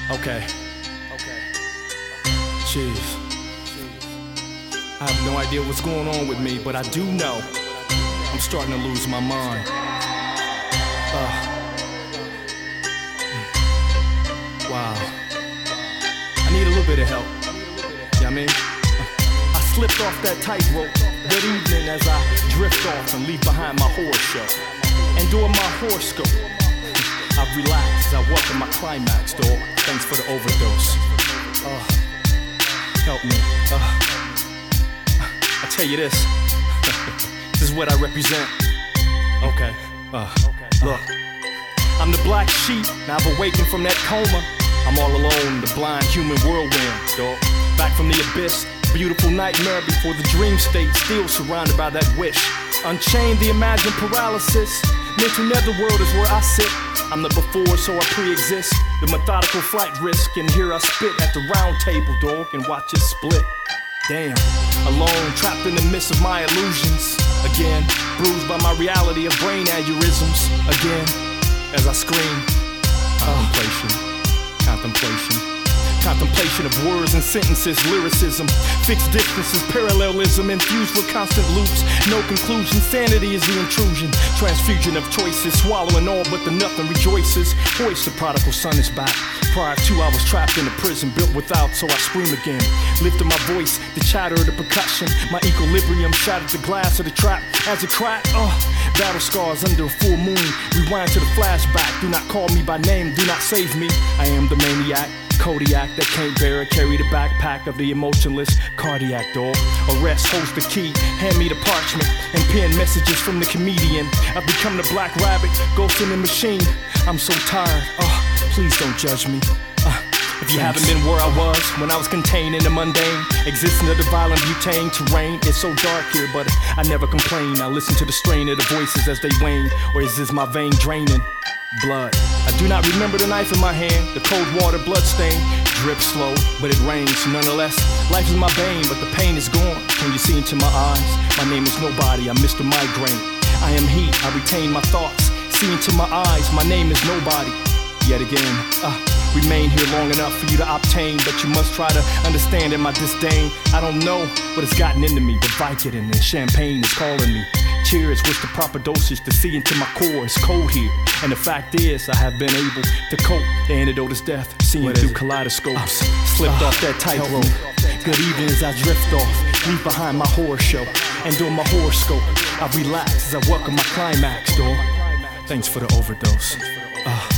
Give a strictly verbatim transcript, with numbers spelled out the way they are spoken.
Okay. Okay. Jeez. I have no idea what's going on with me, but I do know I'm starting to lose my mind. Uh. Wow. I need a little bit of help. You know what I mean? I slipped off that tightrope that evening as I drift off and leave behind my horror show. And doing my horoscope, I've relaxed as I welcome my climax, dog. Thanks for the overdose. Uh, help me. Uh, I tell you this. This is what I represent. Okay. Uh, look, I'm the black sheep. Now I've awakened from that coma. I'm all alone, the blind human whirlwind, dog. Back from the abyss, beautiful nightmare before the dream state, still surrounded by that wish. Unchained the imagined paralysis. Mental netherworld is where I sit. I'm the before, so I pre-exist. The methodical flight risk, and here I spit at the round table, dog, and watch it split. Damn, alone, trapped in the midst of my illusions. Again, bruised by my reality of brain aneurysms. Again, as I scream, contemplation, uh. contemplation. Contemplation of words and sentences, lyricism, fixed distances, parallelism, infused with constant loops. No conclusion, sanity is the intrusion. Transfusion of choices, swallowing all but the nothing rejoices. Voice the prodigal son is back. Prior to I was trapped in a prison built without, so I scream again. Lifted my voice, the chatter of the percussion. My equilibrium shattered the glass of the trap as it cracked. Oh, battle scars under a full moon. Rewind to the flashback. Do not call me by name, do not save me. I am the maniac. Kodiak that can't bear it, carry the backpack of the emotionless cardiac dog. Arrest holds the key, hand me the parchment, and pen messages from the comedian. I've become the black rabbit, ghost in the machine. I'm so tired, oh, please don't judge me. Uh, if you haven't been where I was, when I was contained in the mundane, existing of the violent butane terrain. It's so dark here, but I never complain. I listen to the strain of the voices as they wane, or is this my vein draining? Blood. I do not remember the knife in my hand, the cold water blood stain. Drip slow, but it rains nonetheless. Life is my bane, but the pain is gone. Can you see into my eyes? My name is nobody, I'm Mister Migraine. I am heat, I retain my thoughts. See into my eyes, my name is nobody. Yet again, uh, remain here long enough for you to obtain, but you must try to understand in my disdain. I don't know what has gotten into me, but Vicodin and champagne is calling me. Cheers, what's the proper dosage to see into my core? It's cold here, and the fact is I have been able to cope. The antidote is death, seeing through kaleidoscopes. Uh, Slipped uh, off that tightrope. Good evening as I drift off, leave behind my horror show. And doing my horoscope, I relax as I welcome my climax, dog. Thanks for the overdose. Uh.